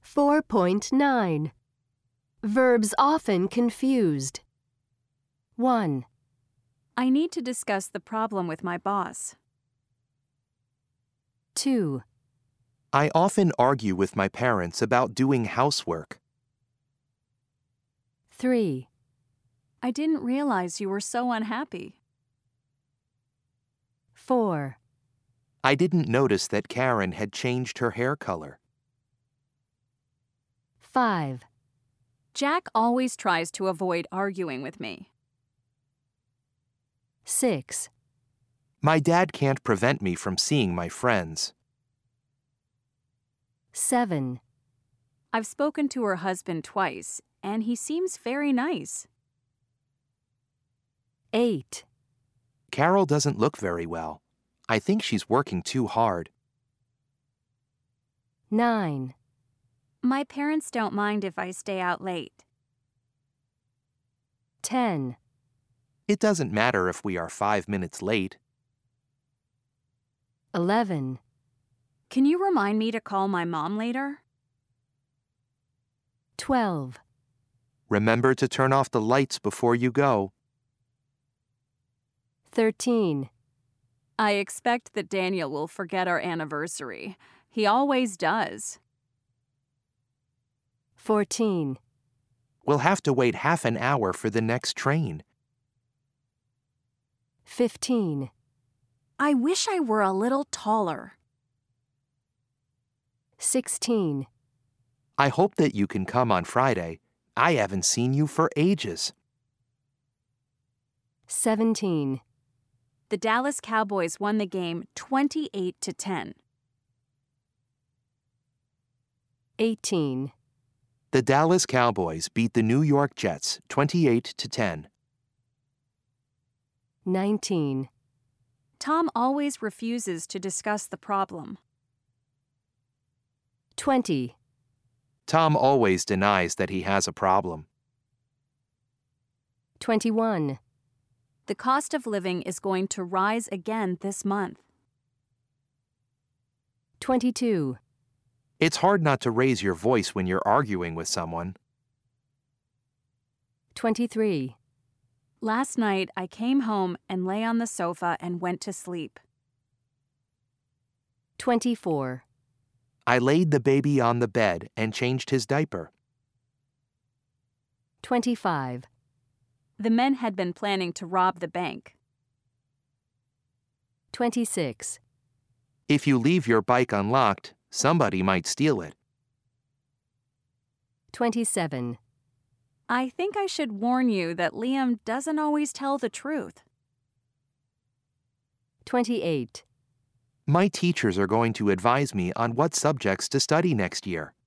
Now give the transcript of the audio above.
4.9. Verbs often confused. 1, I need to discuss the problem with my boss. 2, I often argue with my parents about doing housework. 3, I didn't realize you were so unhappy. 4, I didn't notice that Karen had changed her hair color. 5, Jack always tries to avoid arguing with me. 6, My dad can't prevent me from seeing my friends. 7, I've spoken to her husband twice, and he seems very nice. 8, Carol doesn't look very well. I think she's working too hard. 9, My parents don't mind if I stay out late. 10, It doesn't matter if we are 5 minutes late. 11, Can you remind me to call my mom later? 12, Remember to turn off the lights before you go. 13, I expect that Daniel will forget our anniversary. He always does. 14, We'll have to wait half an hour for the next train. 15, I wish I were a little taller. 16, I hope that you can come on Friday. I haven't seen you for ages. 17, The Dallas Cowboys won the game 28-10. 18, The Dallas Cowboys beat the New York Jets 28-10. 19, Tom always refuses to discuss the problem. 20, Tom always denies that he has a problem. 21, The cost of living is going to rise again this month. 22, It's hard not to raise your voice when you're arguing with someone. 23, Last night, I came home and lay on the sofa and went to sleep. 24, I laid the baby on the bed and changed his diaper. 25, The men had been planning to rob the bank. 26, If you leave your bike unlocked, somebody might steal it. 27, I think I should warn you that Liam doesn't always tell the truth. 28, My teachers are going to advise me on what subjects to study next year.